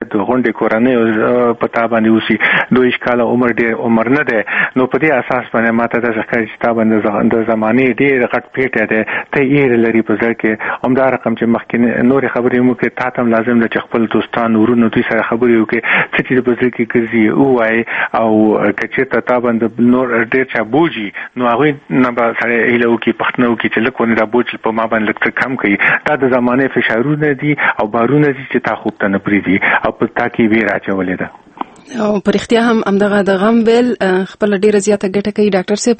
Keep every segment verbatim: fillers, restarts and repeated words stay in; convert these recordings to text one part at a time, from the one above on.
د غونډې کورنۍ په تا باندې وسی دوه کال عمر ډېر عمر نه ده نو په دې اساس باندې ماته د ځکه چې تا باندې د زمانه ډېر غټ پیټه ده ته یې لري په ځکه کې همدا رقم چې مخکې نور خبرې مو کې تا ته لازم ده چې خپل دوستان ورونو دوی سره خبرې وکړي چې په ځکه کې ګرځي او وای او کچې ته تا باندې نور ډېر چا بوجي نو هغه نه به سره ایلو کې پښتنو کې چې لکه نه بوج په ما باندې لکه کم کوي دا د زمانه فشارونه دي او بارونه دي چې تا خوب ته نه پریدي او په تا کې ویره اچولې ده او پر اختیار هم امدغه د غم بیل خپل ډیره زیاته ګټه کوي ډاکټر صاحب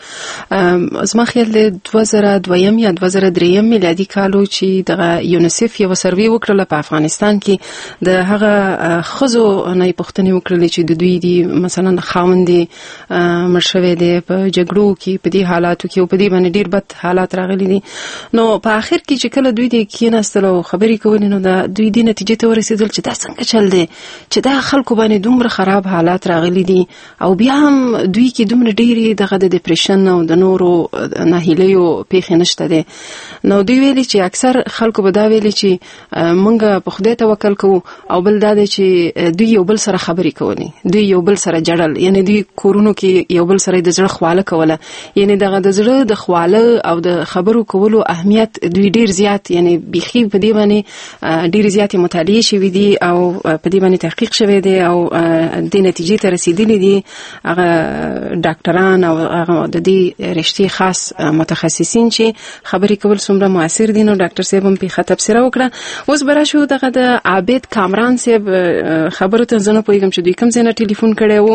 زما خیال دی دوه زره دویم یا دوه زره دریم میلادي کالو چې دغه یونیسف یو سروي وکړل په افغانستان کې د هغه خزو نه پوښتنه وکړل چې د دوی دی مثلا خاوندې مرشوي دي په جګړو کې په دې حالاتو کې او په دې باندې ډیر بد حالات راغلي دي نو په اخر کې چې کله دوی دی کېناستل او خبرې کولې نو د دوی دی نتیجې ته ورسېدل چې دا څنګه چل دی چې دا خلکو باندې دومره خراب حالات راغلي دي او بیا هم دوی کې دومره ډېری دغه د ډیپریشن او د نورو ناهیلیو پیښې نشته دي نو دوی ویلي چې اکثر خلکو به دا ویلي چې مونږ په خدای توکل کوو او بل دا دی چې دوی یو بل سره خبرې کولې دوی یو بل سره جړل یعنی دوی کورونو کې یو بل سره د زړه خواله کوله یعنی دغه د زړه د خواله او د خبرو کولو اهمیت دوی ډیر زیات یعنی بيخي په دې باندې ډیر زیات مطالعه شوې دي او په دې باندې تحقیق شوی دی او د نتیجې ته رسیدلي دي هغه ډاکټران او هغه د دې رشتې خاص متخصصین چې خبرې کول څومره موثر دي نو ډاکټر صاحب هم په تبصره وکړه اوس برا شو دغه د عابد کامران صاحب خبرو ته زنه پویګم چې دوی کوم ځای نه ټلیفون کړي وو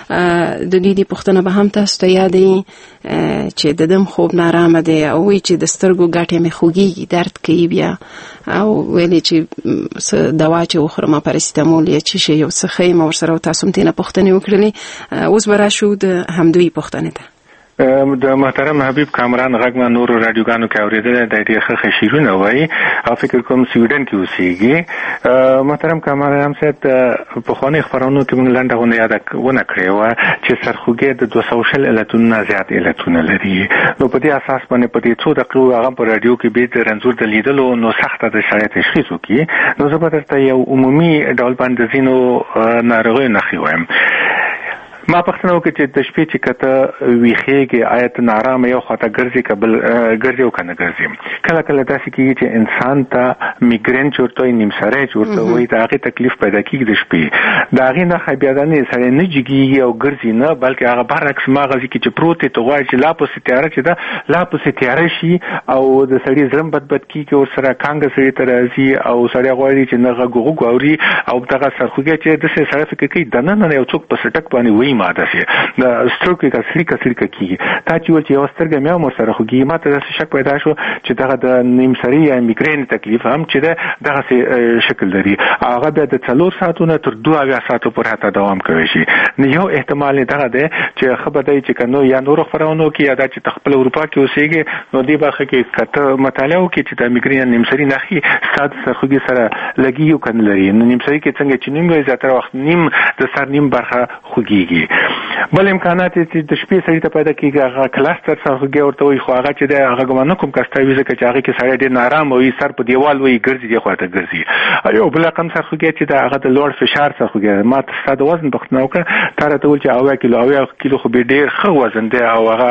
د دې د پښتنه به هم تاسو ته یادې چې د دم خوب نارامه دي او وی چې د سترګو ګاټه مې خوږي درد کوي بیا او ویلې چې دوا چې وخورم پاراسیتامول یا چې یو څه خیم او سره تاسو ته نه پښتنه وکړلې اوس برا شو د همدوی پښتنه ته د محترم حبیب کامران غږ نور رادیوګانو کې اوریدل د دې ښه شیرونه وای او فکر کوم سویډن کې اوسېږي محترم کامران صاحب په خوني خبرونو کې موږ لاندې غونډه یاد ونه کړې و چې سرخوږی د دوه سوه شل علتونو زیات علتونه لري نو په دې اساس باندې په دې څو دقیقو هغه په رادیو کې به د رنځور د لیدلو نو سخته د شایع تشخیص وکړي نو زه به درته یو عمومي ډول باندې زینو ناروغي نه خوایم ما پښتنه وکړه چې د شپې چې کته ویخېږي آیت نارامه یو خاطر ګرځي کبل ګرځي او کنه ګرځي کله کله داسې کېږي چې انسان ته میګرین چورته نیم سره چورته وای دا هغه تکلیف پیدا کیږي د شپې دا هغه نه بیا د نه سره نه جګي او ګرځي نه بلکې هغه برعکس ماغزي کې چې پروت ته غواړي چې لا په ستاره چې دا لا په ستاره شي او د سړي زرم بد بد کیږي او سره کانګ سړي ترازي او سړي غواړي چې نه غوغو غوري او دغه سرخوږي چې د سره فکر کوي د نه نه یو څوک په سټک باندې وای ماده سي د ستروک کې کسری کسری کوي تا چې ول چې یو سترګې مې مو سره خوږي ماته د شک پیدا شو چې دغه د نیم سری یا میګرین تکلیف هم چې دغه شکل لري هغه د څلور ساعتونو تر دوه ساعتو پورې حتی دوام کوي شي نو یو احتمال دغه دی چې خبردای چې کنو یا نور خبرونو کې یا د خپل اروپا کې اوسېږي نو دی باخه کې کته مطالعه وکړي چې د میګرین نیم سری نخي سات سرخوږي سره لګي یو کنه لري نو نیم سری کې څنګه چې نیم زیاتره وخت نیم د سر نیم برخه خوږيږي بل امکانات چې د شپې سړی ته پیدا کیږي هغه کلاستر سرخوږي ورته وي خو هغه چې د هغه ګمان کوم کاستوي ځکه چې هغه کې سړی ډېر نارام وي سر په دیوال وي ګرځي دی خواته ګرځي یو بل رقم سرخوږي چې د هغه د لوړ فشار سرخوږي ما ستاسو وزن بختنه وکړه تر ته ول چې اوه کیلو اوه کیلو خو به ډېر ښه وزن دی او هغه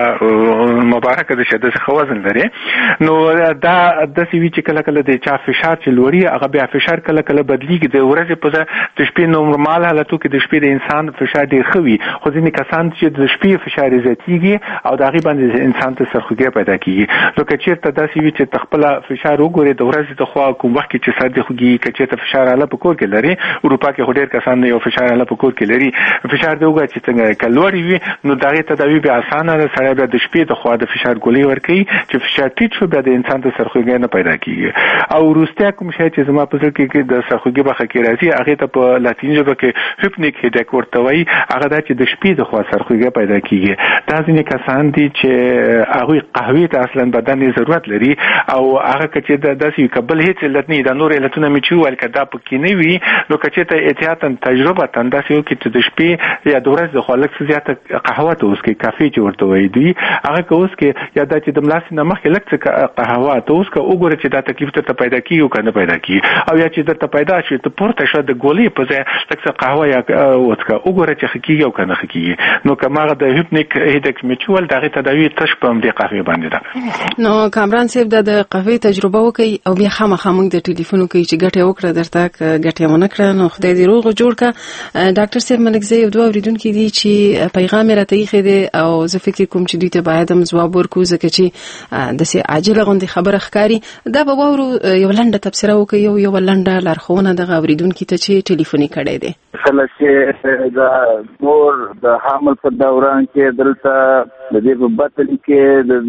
مبارکه ده چې د ښه وزن لري نو دا د سوي چې کله کله د چا فشار چې لوړي هغه بیا فشار کله کله بدلیږي د ورځې په د شپې نورمال حالتو کې د شپې د انسان فشار ډېر خوي خو ځینې کسان چې د شپې فشار زیاتېږي او دا غي باندې انسان ته سرخوږي پیدا کیږي نو کچې ته داسې وي چې تخپل فشار وګوري د ورځې د خوا کوم وخت چې سر د خوږي کچې ته فشار اله په کور کې لري اروپا کې هډیر کسان یو فشار اله په کور کې لري فشار دی وګوري چې څنګه کلوري وي نو دا غي تداوی به اسانه ده سره به د شپې د خوا د فشار ګولې ورکي چې فشار ټیټ شو به د انسان ته سرخوږي نه پیدا کیږي او روسته کوم شی چې زما په ځل کې د سرخوږي بخه کې راځي هغه ته په لاتینی ژبه کې هیپنیک هډیک ورته وایي هغه د چې چې د شپې د خوا سرخوږی پیدا کیږي. دا ځینې کسان دي چې هغه قهوه ته اصلا بدن ضرورت لري او هغه چې د داسې قبل هیڅ علت نه د نور علتونه می چې ول کدا پکې نه وي نو کچې ته احتیاطاً تجربه تنداسي او کې د شپې یا د ورځې د خلک زیاته قهوه ته اوس کې کافي چې ورته وي دی هغه کوس کې یا د چې د ملاس نه مخکې لکه قهوه ته اوس کې وګوره چې دا تکلیف ته پیدا کیږي او کنه پیدا کیږي او یا چې د ته پیدا شي ته پورته شو د ګولې په ځای لکه قهوه یا وڅکه وګوره چې خکیږي او کنه خکیږي نو کماغه د هیپنیک هیدکس میچول دغه تداوی تش په دې قهوه باندې ده. نو کامران صاحب د قهوه تجربه وکي او بیا خامخا موږ د ټلیفون کوي چې ګټه وکړه درته ګټه ونه کړه نو خدای دې روغ جوړ کا. ډاکټر صاحب ملکزی یو دوه اوریدونکو دي چې پیغام راته یې خېده او زه فکر کوم چې دوی ته باید هم جواب ورکړو ځکه چې د سي عاجله غوندي خبره ښکاری دا به وورو یو لنډه تفسیر وکي یو یو لنډه لارښوونه د اوریدونکو ته چې ټلیفوني کړي دي. کله چې د مور د حمل په دوران کې دلته د دې په بطن کې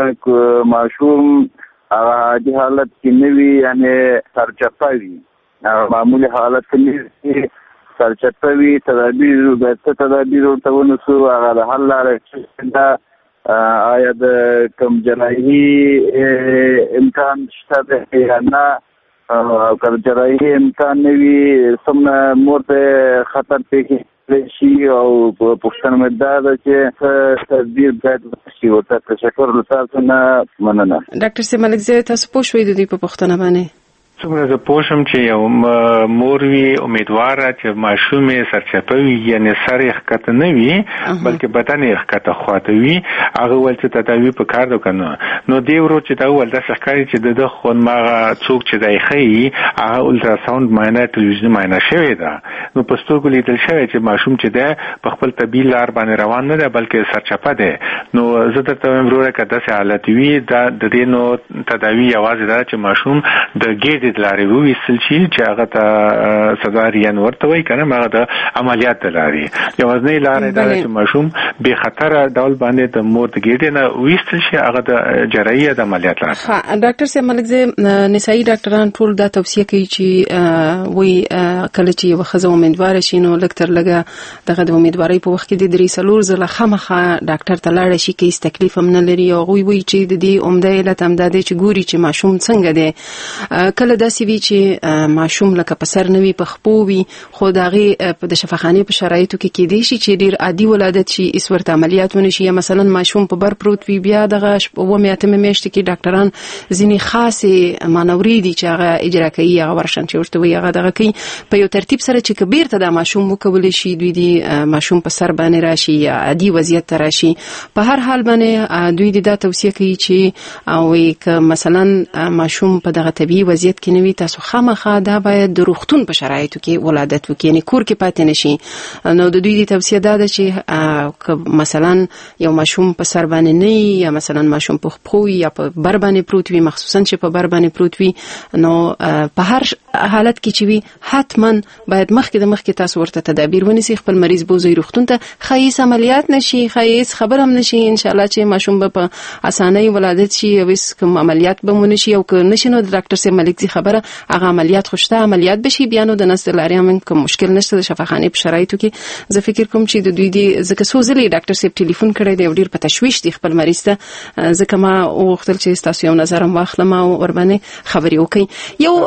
د ماشوم عادي حالت کې نوي یعنی سرچپوي معمولی حالت کې سرچپوي تدابیر د تدابیر ته ونسو هغه د حل لارې دا آیا د کم جراحي امکان شته یا نه او کله جراحي امکان نوي سمه مور ته خطر پیښ شي او پښتنه مده ده چې تدبیر باید شي او تشکر تاسو نه مننه. ډاکټر سي ملکزی تاسو پوه شوئ د دې په پښتنه باندې څومره زه پوه شم چې یو مور وي امیدواره چې ماشوم یې سرچپوي یعنې سر یې ښکته نه وي بلکې بدن یې ښکته خواته وي هغه ویل چې تداوي په کار ده که نه نو دې ورو چې دا وویل داسې ښکاري چې د ده خونمغه څوک چې دی ښیي هغه الټراساونډ معاینه تلویزیوني معاینه شوې ده نو په سترګو لیدل شوی چې ماشوم چې دی په خپل طبیعي لار باندې روان نه دی بلکې سرچپه دی نو زه درته وایم وروره که داسې حالت وي دا د دې نو تداوي یوازې دا چې ماشوم د ګېډې د لارې وویستل شي چې هغه ته سزارین ورته وایي که نه هغه د عملیات د لارې یوازینۍ لاره دا ده چې ماشوم بې خطره ډول باندې د مور د ګېډې نه وویستل شي هغه د جراحي یا د عملیات لاره. ډاکټر صاحب ملکزی نسایي ډاکټران ټول دا توصیه کوي چې وایي کله چې یوه ښځه امیدواره شي نو لږ تر لږه دغه د امیدوارۍ په وخت کې د درې څلور ځله خامخا ډاکټر ته لاړه شي که هېڅ تکلیف هم نه لري او هغوی وایي چې د دې عمده علت هم دا دی چې ګوري چې ماشوم څنګه دی. کله داسې وي چې ماشوم لکه په سر نه وي په خپو وي خو د هغې د شفاخانې په شرایطو کې کیدای شي چې ډېر عادي ولادت شي هېڅ ورته عملیات ونه شي یا مثلا ماشوم په بر پروت وي بیا دغه اوومې اتمې میاشتې کې ډاکټران ځینې خاصې مانورې دي چې هغه اجرا کوي هغه ورشن چې ورته وایي هغه دغه کوي په یو ترتیب سره چې که بیرته دا ماشوم وکولی شي دوی دي ماشوم په سر باندې راشي یا عادي وضعیت ته راشي په هر حال باندې دوی دي دا توصیه کوي چې وایي که مثلا ماشوم په دغه طبیعي وضعیت کې نه وي تاسو خامخا دا باید د روغتون په شرایطو کې ولادت وکړي یعنې کور کې پاتې نشي نو د دوی د توصیه دا ده چې که مثلا یو ماشوم په سر باندې نه یا مثلا ماشوم په خپو یا په بر باندې پروت وي مخصوصا چې په بر باندې پروت وي نو په هر حالت کې چې وي حتما باید مخکې د مخکې تاسو ورته تدابیر ونیسئ خپل مریض بوزئ روغتون ته ښایي هېڅ عملیات نه شي ښایي هېڅ خبر هم نه شي انشاءالله چې ماشوم به په اسانۍ ولادت شي او هېڅ کوم عملیات به ونه شي او که نه شي نو د ډاکټر صاحب ملکزي خبره هغه عملیات خو شته عملیات به شي بیا نو د نس د لارې هم کوم مشکل نشته د شفاخانې په شرایطو کې زه فکر کوم چې د دوی دي ځکه څو ځلې ډاکټر صاحب ټلیفون کړی دی او ډېر په تشویش دي خپل مریض ته ځکه ما وغوښتل چې ستاسو یو نظر هم واخلم او ورباندې خبرې وکړئ یو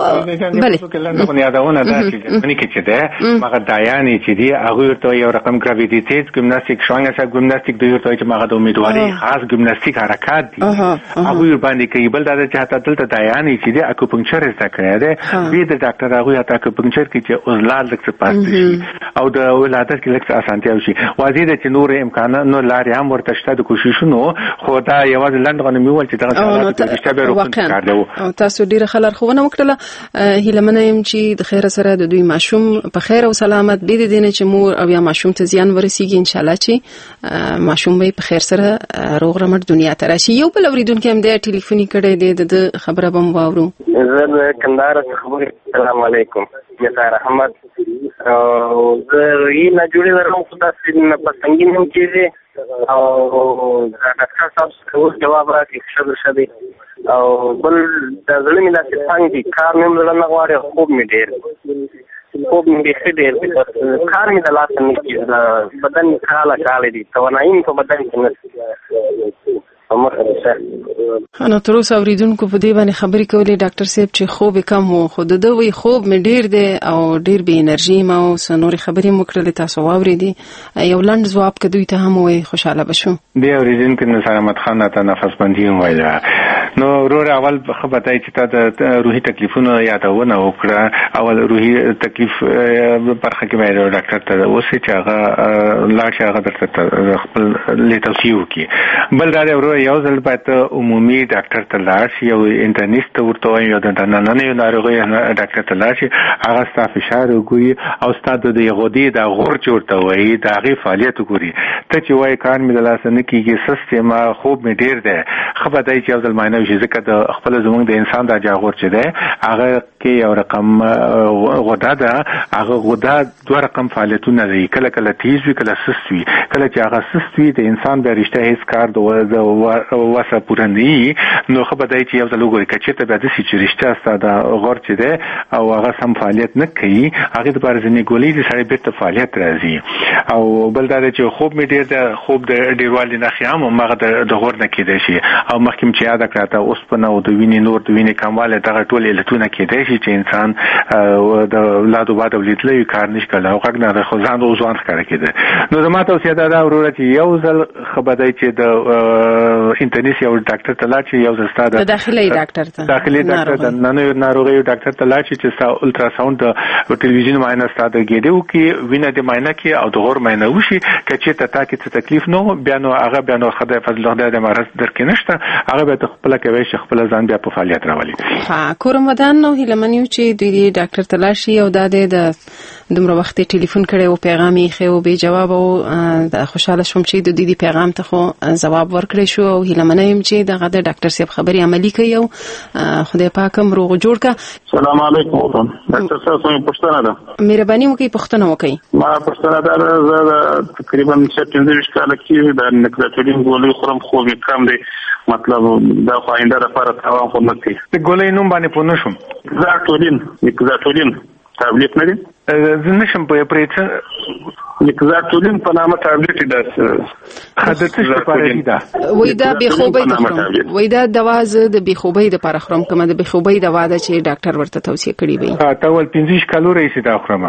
بلې یادونه دا چې جرمني کې چې ده هغه دایانې چې دي هغوی ورته یو رقم ګراویدیتیز ګیمناستیک شوانګسا ګیمناستیک دوی ورته چې هغه د امیدوارۍ خاص ګیمناستیک حرکات دي هغوی ورباندې کوي بل دا ده چې حتی دلته دایانې چې دي اکوپنکچر زده کړی دی دوی د ډاکټر هغوی حتی اکوپنکچر کې چې عضلات لږ څه پاسته شي او د ولادت کې لږ څه اسانتیا وشي واضح ده چې نور امکانات نو لارې هم ورته شته د کوششونو خو دا یوازې لنډ غوندې مې وویل چې دغه حالات د رښتیا بیا روغتون کار دی تاسو ډېره ښه لارښوونه وکړله هیله منه یم چې د خیره سره د دوی ماشوم په خیر او سلامت بې د دې نه چې مور او یا ماشوم ته زیان ورسیږي انشاءالله چې ماشوم به په خیر سره روغ رمټ دنیا ته راشي. یو بل اورېدونکی هم دی ټلیفوني کړی دی د خبره به هم واورو. زه د کندهار څخه السلام علیکم نثار احمد او زه یې نه جوړې لرم خو داسې نه په سنګین هم کېږي او ډاکټر صاحب څخه جواب راکړي ښه ښه دی او بل د زړه مې داسې څنګ دي کار مې هم زړه نه غواړي خوب مې ډېر خوب مې بیخي ډېر دی، بس کار مې د لاسه نه کېږي، د بدن کاله کاله دي، توانایي مې په بدن کې نشته. نو تر اوسه اوریدونکو په دې باندې خبرې کولې ډاکټر صاحب چې خوب کم وو، خو د دوی خوب مې ډیر دی او ډیر بې انرژي ما او نورې خبرې مو کړلې، تاسو واورېدې. یو لنډ ځواب که دوی ته هم ووایي خوشحاله به شو. دې اوریدونکو نثار احمد خان ته نفس بندي هم ویله. نو ورور اول خو بتای چې تا د روحي تکلیفونو یادونه وکړه، اول روحي تکلیف برخه کې مې ډاکټر ته اوسې چې هغه لاړ شي، هغه درته خپل لیتوسي وکړي. بل دا ورور یو ځل باید عمومي ډاکټر ته لاړ شي، یو انټرنیست ورته وایي، یو د نننۍ ناروغۍ ډاکټر ته لاړ شي، هغه ستا فشار وګوري او ستا د غدې د غور چې ورته وایي د هغې فعالیت وګوري. ته چې وایي کار مې د لاسه نه کېږي، سست یم، خوب مې ډېر دی، ښه به دی چې یو ځل معاینه وشي، ځکه د خپله زموږ د انسان دا جاغور چې دی هغه کې یو رقم غده ده، هغه غده دوه رقم فعالیتونه لري، کله کله تیز وي کله سست وي. کله چې هغه سست وي د انسان بیا رښتیا هېڅ کار د وسه پوره نه وي، نو ښه به دی چې یو ځل وګوري، که چېرته بیا داسې چې رښتیا ستا د غور چې دی او هغه سم فعالیت نه کوي، هغې دپاره ځینې ګولۍ دي سړی بېرته فعالیت راځي. او بل دا دی چې خوب مې ډېر دی، خوب د ډېروالي نښې هم هماغه د غور نه کېدی شي. او مخکې م چې یاده کړه ته اوسپنه او د وینې نور د وینې کموالی، دغه ټول علتونه کېدی شي چې انسان د لادو باد او لیدلی کار نه شي کولی او غږ نه خو ځان او ځوان ښکاره کېده. نو زما توصیه دا ده وروره چې یو ځل ښه به دی چې د انټرنیست یو ډاکټر ته لاړ شي، یو ځل ستا د داخلي ډاکټر ته داخلي ډاکټر د نننیو ناروغیو ډاکټر ته لاړ شي چې ستا الټراساونډ د ټلویزیون معاینه ستا د ګېډې وکړي، وینه دې معاینه کړي او د غور معاینه وشي. که چېرته تا کې څه تکلیف نه و، بیا نو هغه بیا نو خدای فضل خدای د مرض در کې نشته، هغه بیا ته خپله کوی شي خپله ځان بیا په فعالیت راولي. ها کورم ودان نو هیله من یو چې دوی ډاکټر ته لاړ شي او دا د دومره وخت ټلیفون کړی او پیغام یې خو به جواب او د خوشاله شوم چې د دې پیغام ته خو جواب ورکړی شو او هیله من یم چې دغه د ډاکټر صاحب خبري عملی کوي او خدای پاک هم روغ جوړ کا. السلام علیکم ډاکټر صاحب، څنګه پښتنه ده؟ مهرباني وکړئ پښتنه وکړئ. ما پښتنه ده، زه تقریبا پنځه کال کې د نکلاتولین ګولۍ خورم، خوب یې کم دی، مطلب دا خو آینده لپاره تاوان خو نه کوي. د ګولۍ نوم باندې پوه نه شوم. نکلاتولین نکلاتولین ټابلیټ نه دی؟ زه نشم پوهه پرې څه نکلاتولین په نامه ټابلیټ دی. خدای څه لپاره دی دا؟ وای دا بې خوبۍ د خورم، وای دا دوا زه د بې خوبۍ دپاره خورم، کومه د بې خوبۍ دوا ده چې ډاکټر ورته توصیه کړې وي. ته ول پنځه کالو راهیسې دا خورم؟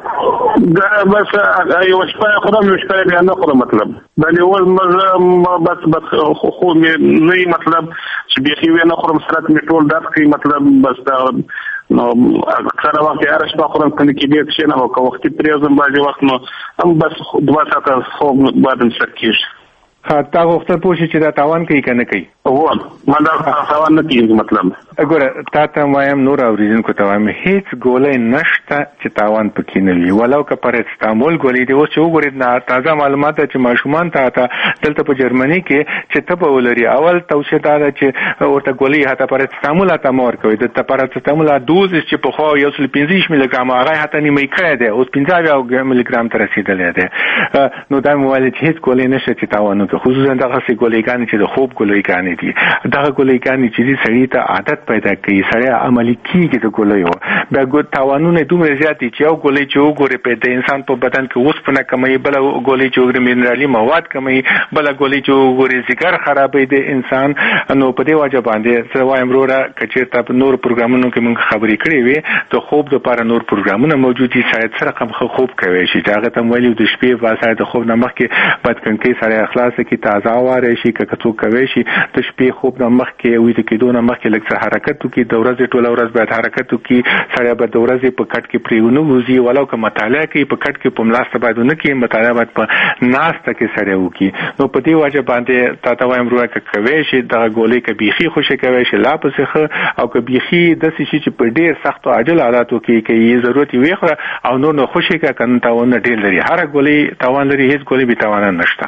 دا بس یو شپه خورم، یو شپه بیا نه خورم، مطلب باندې ول بس بس خو مې نه مطلب چې بیخي وی نه خورم، سرت مې ټول درد کوي، مطلب بس دا نو اکثره وخت هر شپه خورم، کنه کې ډېر څه نه وکړ، وختي پرېږدم بعضې وخت نو هم بس دوه ساعته خوب بعد هم سر کېږي. تا غوښتل پوه شي چې دا تاوان کوي که نه کوي؟ هو ما دا تاوان نه کېږي. مطلب ګوره تا ته وایم، نور اورېدونکو ته وایم، هېڅ ګولۍ نشته چې تاوان پکې نه وي، ولو که پاراسټامول ګولۍ دي. اوس چې وګورې تازه معلومات ده چې ماشومان ته دلته په جرمني کې چې تبه ولري، اول توصیه دا ده چې ورته ګولۍ حتی پاراسټامول حتی مه ورکوئ. د پاراسټامول دوز چې پخوا یو سل پنځه ملي ګرام، هغه حتی نیمه کړی دی، اوس پنځه اویا ملي ګرام ته رسېدلی دی. نو دا مې ویل چې هېڅ ګولۍ نشته چې تاوان وکړي، خصوصا دغسې ګولۍ چې د خوب ګولۍ دي. دغه ګولۍ چې دي سړي ته عادت پیدا کوي، سړی عملي کېږي د ګولیو. بیا تاوانونه دومره زیات دي چې یو ګولۍ چې وګورې د انسان په بدن کې اوسپنه کموي، بله ګولۍ چې وګورې منرالي مواد کموي، بله ګولۍ چې وګورې ځیګر خرابوي د انسان. نو په دې وجه باندې زه وایم وروره، که چېرته په نورو پروګرامونو کې موږ خبرې کړې وې، د خوب دپاره نور پروګرامونه موجود دي، سړی څه رقم ښه خوب کوی شي، چې هغه ته م ویلي د شپې به سړی د خوب نه مخکې بدکنکۍ سړی خلاصه کړي، تازه هوا راشي، که څوک کوی شي د شپې خوب نه مخکې ویده کېدو نه مخکې لږ څه حرکت وکړي، د ورځې ټوله ورځ باید حرکت وکړي، سړی باید د ورځې په کټ کې پرې ونه وځي، ولو که مطالعه کوي په کټ کې په ملاسته باید ونه کړي، مطالعه باید په ناسته کې سړی وکړي. نو په دې وجه باندې تا ته وایم وروره، که کوی شي دغه ګولۍ که بیخي خوشې کوی شي لا پسې ښه، او که بیخي داسې شي چې په ډېر سختو عاجل حالاتو کې که یې ضرورت یې ویې او نور نو خوشې کړه، که نه تاوانونه ډېر لري. هره ګولۍ تاوان لري، هېڅ ګولۍ بې تاوانه نشته.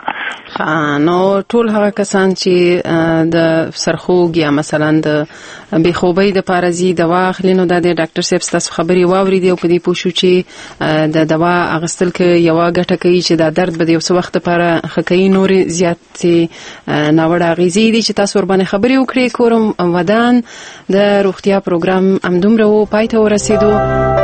نو ټول هغه کسان چې د سرخوږ یا مثلا د بې خوبۍ د پاره ځي دوا اخلي، نو دا د ډاکټر صاحب ستاسو خبرې واورېدې او په دې پوه شو چې د دوا اخیستل کې یوه ګټه کوي چې دا درد به د یو څه وخت لپاره ښه کوي، نورې زیاتې ناوړه اغېزې دي چې تاسو ورباندې خبرې وکړې. کورم ودان د روغتیا پروګرام همدومره و پای ته ورسېدو.